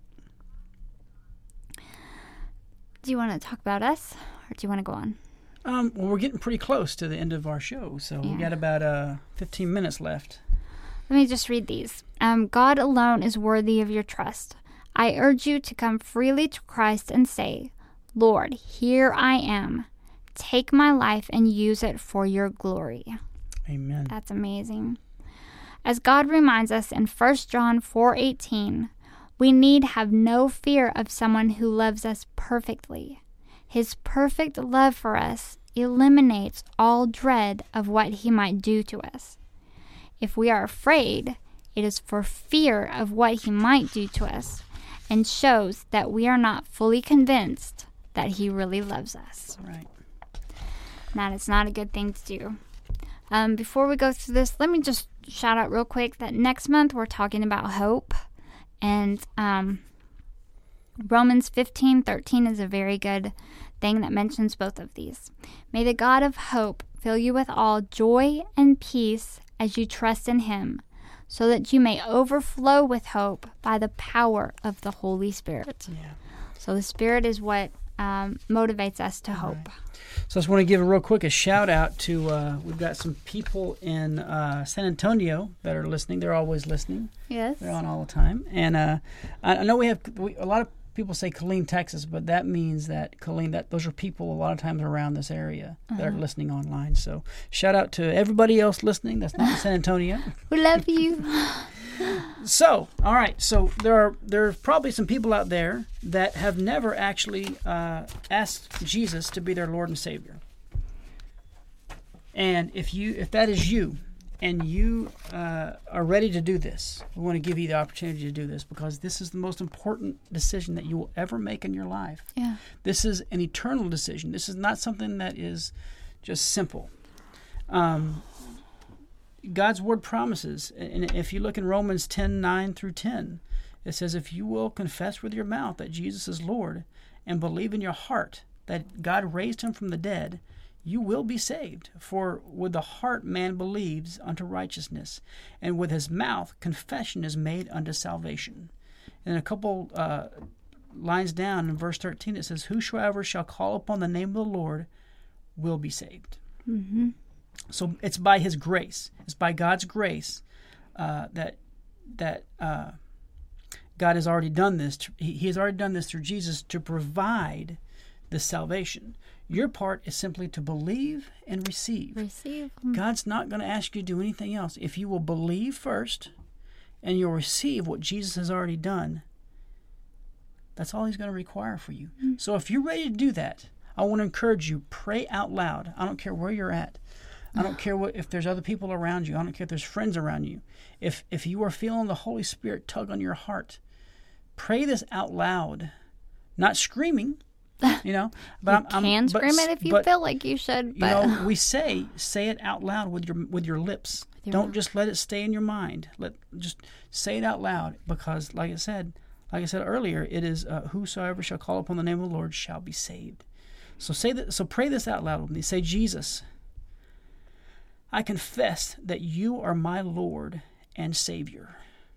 Do you want to talk about us, or do you want to go on? Um, well, we're getting pretty close to the end of our show, so Yeah. we got about uh, fifteen minutes left. Let me just read these. Um, God alone is worthy of your trust. I urge you to come freely to Christ and say, Lord, here I am. Take my life and use it for your glory. Amen. That's amazing. As God reminds us in First John four eighteen, we need have no fear of someone who loves us perfectly. His perfect love for us eliminates all dread of what he might do to us. If we are afraid, it is for fear of what he might do to us, and shows that we are not fully convinced that he really loves us. Right. That is not a good thing to do. Um, before we go through this, let me just shout out real quick that next month we're talking about hope. And um, Romans fifteen thirteen is a very good thing that mentions both of these. May the God of hope fill you with all joy and peace as you trust in him, so that you may overflow with hope by the power of the Holy Spirit. Yeah. So the Spirit is what um, motivates us to hope. Right. So I just want to give a real quick a shout out to, uh, we've got some people in uh, San Antonio that are listening. They're always listening. Yes. They're on all the time. And uh, I, I know we have, we, a lot of people say Killeen, Texas, but that means that Killeen, that those are people a lot of times around this area uh-huh. that are listening online. So shout out to everybody else listening that's not in San Antonio. We love you. So, all right. So there are there's probably some people out there that have never actually uh, asked Jesus to be their Lord and Savior. And if you if that is you, and you uh, are ready to do this, we want to give you the opportunity to do this, because this is the most important decision that you will ever make in your life. Yeah. This is an eternal decision. This is not something that is just simple. Um, God's word promises, and if you look in Romans ten nine through ten, it says, if you will confess with your mouth that Jesus is Lord and believe in your heart that God raised him from the dead, you will be saved. For with the heart man believes unto righteousness, and with his mouth confession is made unto salvation. And a couple uh, lines down in verse thirteen, it says, whosoever shall call upon the name of the Lord will be saved. Mm-hmm. So it's by his grace. It's by God's grace uh, that that uh, God has already done this. To, he, he has already done this through Jesus to provide this salvation. Your part is simply to believe and receive. Receive. God's not going to ask you to do anything else. If you will believe first and you'll receive what Jesus has already done, that's all he's going to require for you. Mm-hmm. So if you're ready to do that, I want to encourage you, pray out loud. I don't care where you're at. I don't care what if there's other people around you. I don't care if there's friends around you. If if you are feeling the Holy Spirit tug on your heart, pray this out loud, not screaming, you know. But you I'm, I'm, can but, scream it if you but, feel like you should. But you know, we say say it out loud with your with your lips. With your don't mouth. Just let it stay in your mind. Let just say it out loud, because, like I said, like I said earlier, it is uh, whosoever shall call upon the name of the Lord shall be saved. So say that. So pray this out loud with me. Say, Jesus, I confess that you are my Lord and Savior.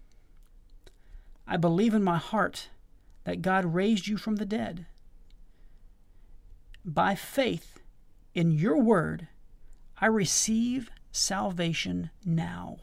I believe in my heart that God raised you from the dead. By faith in your word, I receive salvation now.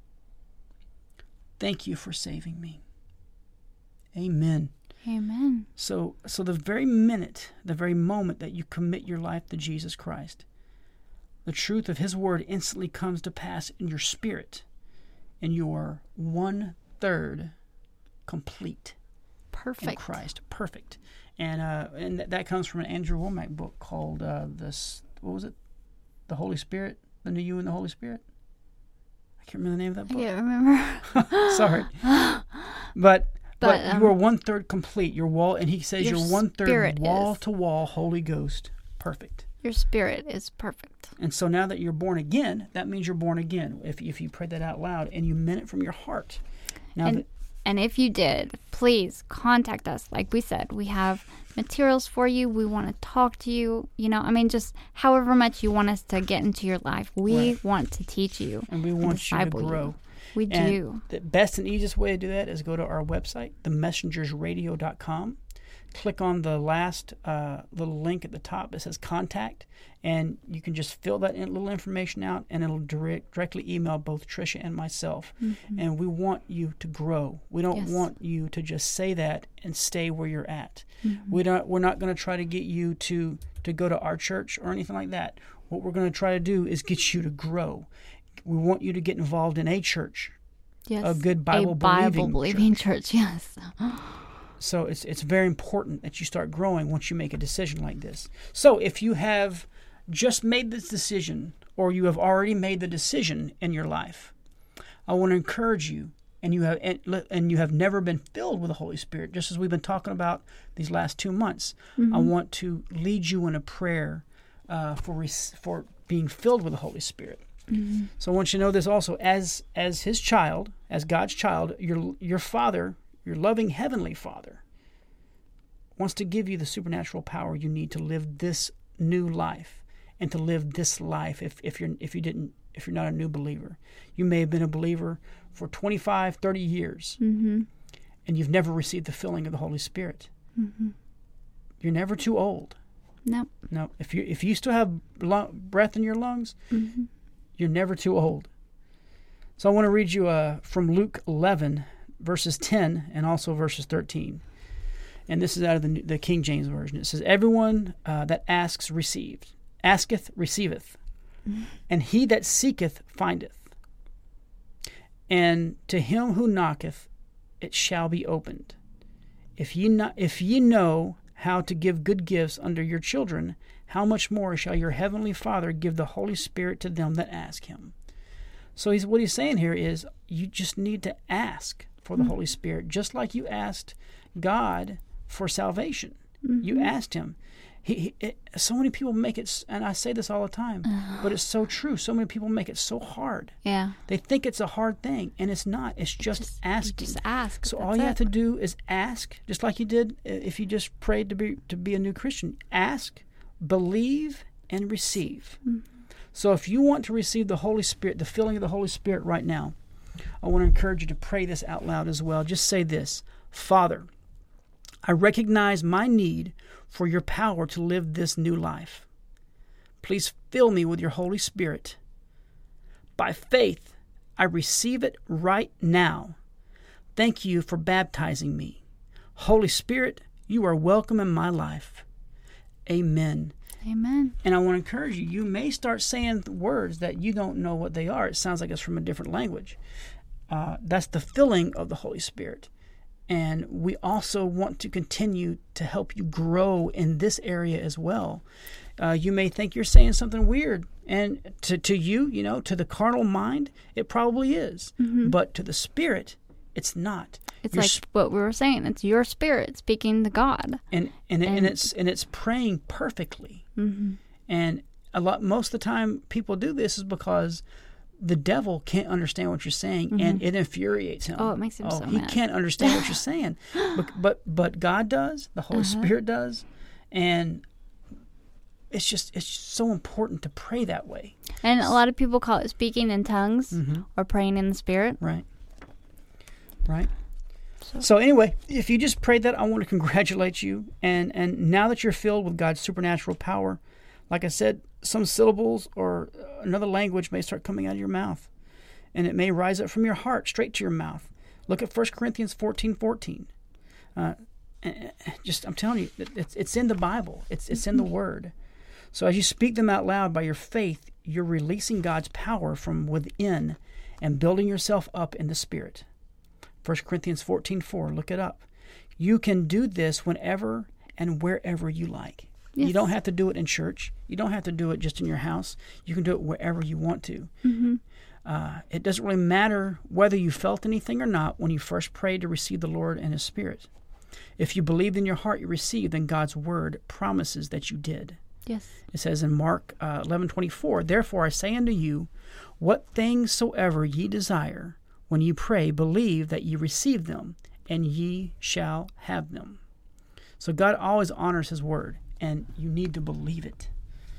Thank you for saving me. Amen. Amen. So, so the very minute, the very moment that you commit your life to Jesus Christ, the truth of his word instantly comes to pass in your spirit, and you are one-third complete. Perfect. In Christ. Perfect. And uh, and th- that comes from an Andrew Womack book called, uh, this, what was it? The Holy Spirit? The New You in the Holy Spirit? I can't remember the name of that I book. can't remember. Sorry. But but, But, um, you are one third complete. Your wall, and he says your you're one third spirit wall is. to wall, Holy Ghost, perfect. Your spirit is perfect. And so now that you're born again, that means you're born again. If if you prayed that out loud and you meant it from your heart. Now And, that, and if you did, please contact us. Like we said, we have materials for you. We want to talk to you. You know, I mean, just however much you want us to get into your life, we Right. want to teach you. and we want you to disciple you. grow. We And do. the best and easiest way to do that is go to our website, the messengers radio dot com. Click on the last uh, little link at the top that says contact, and you can just fill that in, little information out, and it'll direct, directly email both Tricia and myself. Mm-hmm. And we want you to grow. We don't Yes. want you to just say that and stay where you're at. Mm-hmm. We don't. We're not going to try to get you to to go to our church or anything like that. What we're going to try to do is get you to grow. We want you to get involved in a church. Yes. a good Bible a believing Bible believing church. Yes. So it's it's very important that you start growing once you make a decision like this. So if you have just made this decision, or you have already made the decision in your life, I want to encourage you, and you have and, and you have never been filled with the Holy Spirit, just as we've been talking about these last two months. Mm-hmm. I want to lead you in a prayer uh, for res- for being filled with the Holy Spirit. Mm-hmm. So I want you to know this also, as as His child, as God's child, your your Father, your loving Heavenly Father, wants to give you the supernatural power you need to live this new life and to live this life. If if you're if you didn't if you're not a new believer, you may have been a believer for twenty-five, thirty years, Mm-hmm. and you've never received the filling of the Holy Spirit. Mm-hmm. You're never too old. No. No, if you if you still have lung, breath in your lungs, Mm-hmm. you're never too old. So I want to read you uh, from Luke eleven, verses ten, and also verses thirteen. And this is out of the, the King James Version. It says, "Everyone uh, that asks received, asketh receiveth, and he that seeketh findeth. And to him who knocketh it shall be opened. If ye not, if ye know how to give good gifts unto your children, how much more shall your heavenly Father give the Holy Spirit to them that ask him?" So he's what he's saying here is you just need to ask for the mm-hmm. Holy Spirit, just like you asked God for salvation. Mm-hmm. You asked him. He, he it, so many people make it, and I say this all the time, uh, but it's so true. So many people make it so hard. Yeah. They think it's a hard thing, and it's not. It's just, just asking. Just ask. So That's all you it. have to do is ask, just like you did if you just prayed to be to be a new Christian. Ask, believe, and receive. Mm-hmm. So if you want to receive the Holy Spirit, the filling of the Holy Spirit right now, I want to encourage you to pray this out loud as well. Just say this: Father, I recognize my need for your power to live this new life. Please fill me with your Holy Spirit. By faith, I receive it right now. Thank you for baptizing me. Holy Spirit, you are welcome in my life. Amen. Amen. And I want to encourage you, you may start saying words that you don't know what they are. It sounds like it's from a different language. Uh, that's the filling of the Holy Spirit. And we also want to continue to help you grow in this area as well. Uh, you may think you're saying something weird. And to, to you, you know, to the carnal mind, it probably is. Mm-hmm. But to the Spirit, it's not. It's Your like sp- what we were saying. It's your spirit speaking to God. And and, and, And- it's and it's praying perfectly. Mm-hmm. And a lot most of the time people do this is because the devil can't understand what you're saying, mm-hmm. and it infuriates him. Oh, it makes him oh, so he mad. can't understand what you're saying. But, but but God does, the Holy Uh-huh. Spirit does, and it's just it's so important to pray that way. And a lot of people call it speaking in tongues Mm-hmm. or praying in the Spirit. Right. Right. So, So anyway, if you just prayed that, I want to congratulate you. And and now that you're filled with God's supernatural power, like I said, some syllables or another language may start coming out of your mouth. And it may rise up from your heart straight to your mouth. Look at First Corinthians fourteen fourteen. Uh, just, I'm telling you, it's, it's in the Bible. It's, it's in the Word. So as you speak them out loud by your faith, you're releasing God's power from within and building yourself up in the Spirit. First Corinthians fourteen four, look it up. You can do this whenever and wherever you like. Yes. You don't have to do it in church. You don't have to do it just in your house. You can do it wherever you want to. Mm-hmm. Uh, it doesn't really matter whether you felt anything or not when you first prayed to receive the Lord and His Spirit. If you believed in your heart you received, then God's Word promises that you did. Yes. It says in Mark uh, eleven twenty-four, "Therefore I say unto you, what things soever ye desire, when ye pray, believe that ye receive them, and ye shall have them." So God always honors His Word, and you need to believe it.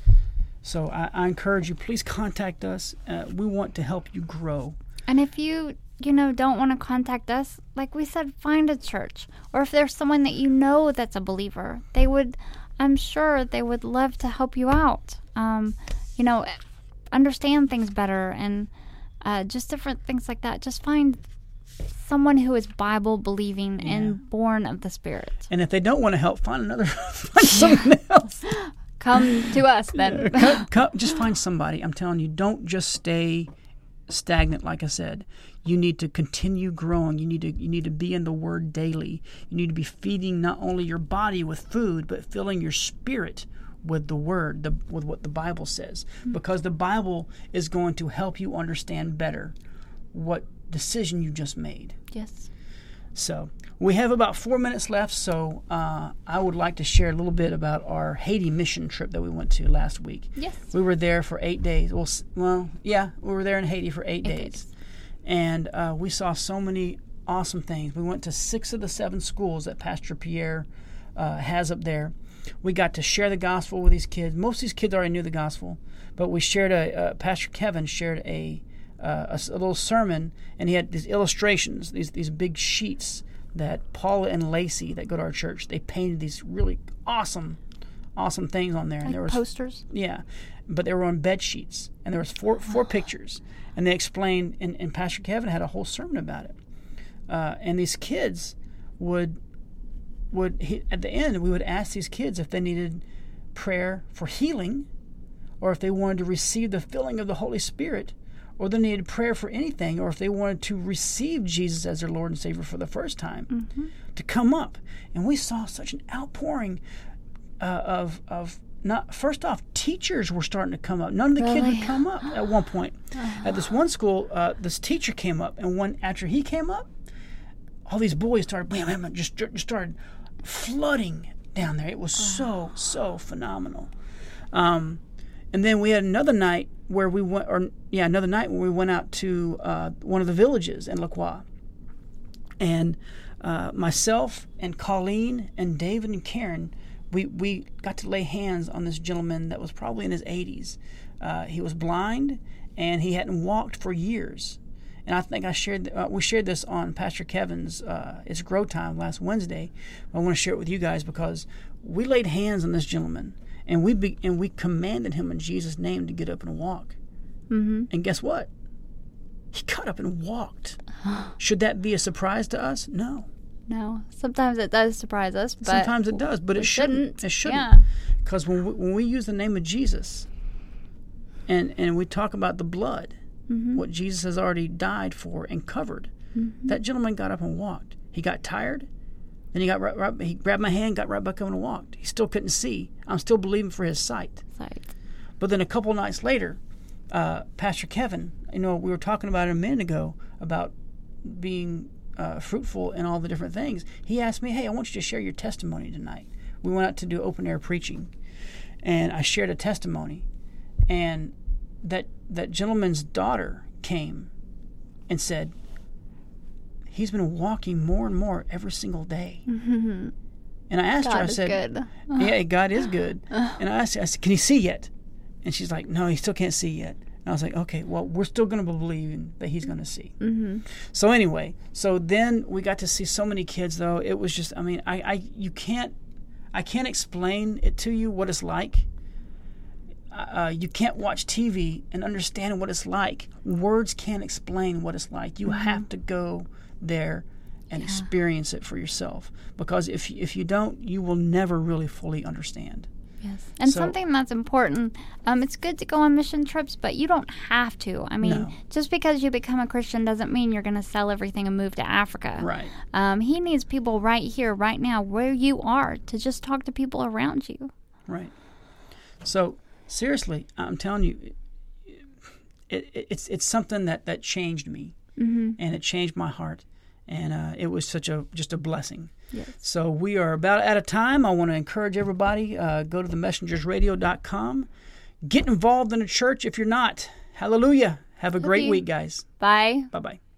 So I, I encourage you, please contact us. Uh, we want to help you grow. And if you, you know, don't want to contact us, like we said, find a church. Or if there's someone that you know that's a believer, they would, I'm sure they would love to help you out. Um, you know, understand things better and uh, just different things like that. Just find someone who is Bible believing yeah. and born of the Spirit. And if they don't want to help, find another, find someone else. Come to us then. come, come, just find somebody. I'm telling you, don't just stay stagnant. Like I said, you need to continue growing. You need to you need to be in the Word daily. You need to be feeding not only your body with food, but filling your spirit with the Word, the, with what the Bible says, mm-hmm. because the Bible is going to help you understand better what decision you just made. Yes. So we have about four minutes left, so uh, I would like to share a little bit about our Haiti mission trip that we went to last week. Yes. We were there for eight days. Well, well yeah, we were there in Haiti for eight, eight days. days. And uh, we saw so many awesome things. We went to six of the seven schools that Pastor Pierre uh, has up there. We got to share the gospel with these kids. Most of these kids already knew the gospel, but we shared a, uh, Pastor Kevin shared a Uh, a, a little sermon, and he had these illustrations, these these big sheets that Paula and Lacey that go to our church, they painted these really awesome, awesome things on there. Like and there was posters? Yeah, but they were on bed sheets, and there was four four pictures, and they explained, and, and Pastor Kevin had a whole sermon about it. Uh, and these kids would, would he, at the end, we would ask these kids if they needed prayer for healing, or if they wanted to receive the filling of the Holy Spirit, or they needed prayer for anything, or if they wanted to receive Jesus as their Lord and Savior for the first time, mm-hmm. to come up. And we saw such an outpouring uh, of of not. First off, teachers were starting to come up. None of the really? kids would come up at one point. Oh. At this one school, uh, this teacher came up, and when after he came up, all these boys started bam, bam, just just started flooding down there. It was oh. so so phenomenal. Um, and then we had another night where we went, or yeah, another night when we went out to uh, one of the villages in La Croix. And uh, myself and Colleen and David and Karen, we, we got to lay hands on this gentleman that was probably in his eighties. Uh, he was blind, and he hadn't walked for years. And I think I shared uh, we shared this on Pastor Kevin's uh, It's Grow Time last Wednesday. I want to share it with you guys because we laid hands on this gentleman. And we be, and we commanded him in Jesus' name to get up and walk. Mm-hmm. And guess what? He got up and walked. Should that be a surprise to us? No. No. Sometimes it does surprise us. But Sometimes it does, but it, it shouldn't. shouldn't. It shouldn't. Yeah. Because when we, when we use the name of Jesus, and and we talk about the blood, mm-hmm. what Jesus has already died for and covered, mm-hmm. that gentleman got up and walked. He got tired. Then he got right, right, he grabbed my hand, got right back up and walked. He still couldn't see. I'm still believing for his sight. Sight. But then a couple nights later, uh, Pastor Kevin, you know, we were talking about it a minute ago about being uh, fruitful in all the different things. He asked me, "Hey, I want you to share your testimony tonight." We went out to do open air preaching, and I shared a testimony, and that that gentleman's daughter came and said, he's been walking more and more every single day. Mm-hmm. And I asked God her, I is said, good. yeah, God is good. And I asked her, I said, can he see yet? And she's like, no, he still can't see yet. And I was like, okay, well, we're still going to believe that he's going to see. Mm-hmm. So anyway, so then we got to see so many kids, though. It was just, I mean, I, I you can't, I can't explain it to you what it's like. Uh, you can't watch T V and understand what it's like. Words can't explain what it's like. You mm-hmm. have to go there and yeah. experience it for yourself, because if if you don't, you will never really fully understand. Yes, and so, something that's important, um, it's good to go on mission trips, but you don't have to. I mean, no. just because you become a Christian doesn't mean you're going to sell everything and move to Africa. Right. Um, he needs people right here, right now, where you are, to just talk to people around you. Right. So, seriously, I'm telling you, it, it, it's it's something that, that changed me, mm-hmm. and it changed my heart, and uh, it was such a just a blessing. Yes. So we are about out of time. I want to encourage everybody, uh, go to the messenger's radio dot com. Get involved in a church if you're not. Hallelujah. Have a Love great you. week, guys. Bye. Bye-bye.